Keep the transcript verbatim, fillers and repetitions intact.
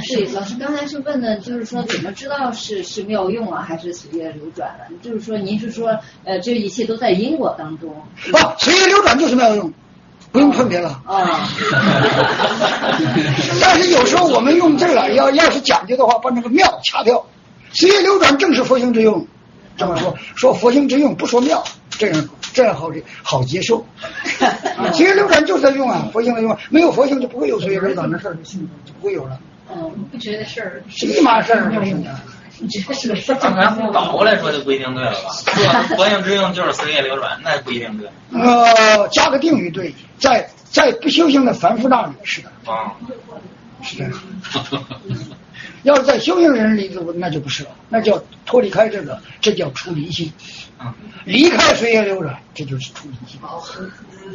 对，老师刚才是问的，就是说怎么知道是是妙用啊，还是随业流转了？就是说，您是说，呃，这一切都在因果当中。 不，随业流转就是妙用，不用分别了。 哦。 但是有时候我们用这个，要要是讲究的话，把那个妙掐掉。随业流转正是佛性之用，这么说，说佛性之用，不说妙，这样这样好好接受。随业流转就是在用啊，佛性的用，没有佛性就不会有随业流转的事儿，就不会有了。 嗯，不觉得事儿是一码事儿。 你觉得是个事儿？ 刚才倒过来说就不一定对了吧？说佛性之用就是随业流转，那不一定对。 呃，加个定语对，在在不修行的凡夫那里是的。 啊， 是这样。要是在修行人里头，那就不是了，那叫脱离开这个，这叫出离心。离开随业流转，这就是出离心。